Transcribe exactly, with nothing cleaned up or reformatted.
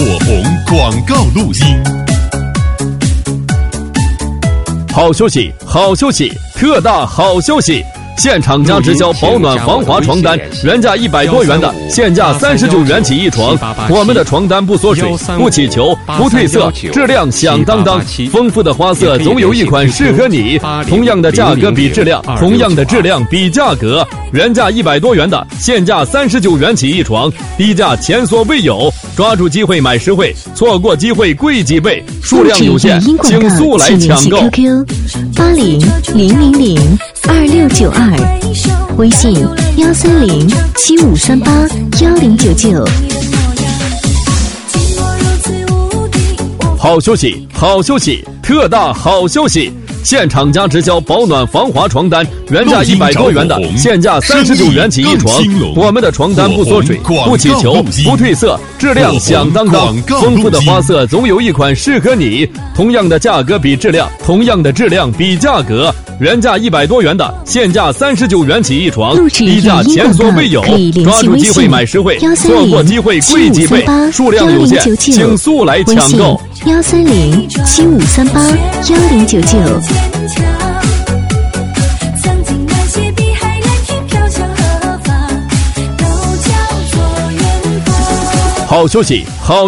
火红广告录音。 好休息，好休息，特大好消息！现厂家直销保暖防滑床单，原价一百多元的，现价三十九元起一床。我们的床单不缩水、不起球、不褪色，质量响当当。丰富的花色，总有一款适合你。同样的价格比质量，同样的质量比价格。原价一百多元的，现价三十九元起一床，低价前所未有。抓住机会买实惠，错过机会贵几倍。数量有限，请速来抢购。 Q Q 八零零零零二六九二，微信幺三零七五三八幺零九九。 好休息，好休息，特大好消息！现厂家直销保暖防滑床单，原价一百多元的，现价三十九元起一床。我们的床单不缩水、不起球、不褪色，质量响当当。丰富的花色，总有一款适合你。同样的价格比质量，同样的质量比价格。原价一百多元的，现价三十九元起一床，低价前所未有。抓住机会买实惠，错过机会贵几倍。数量有限，请速来抢购。 幺三零七五三八幺零九九。 好休息，好。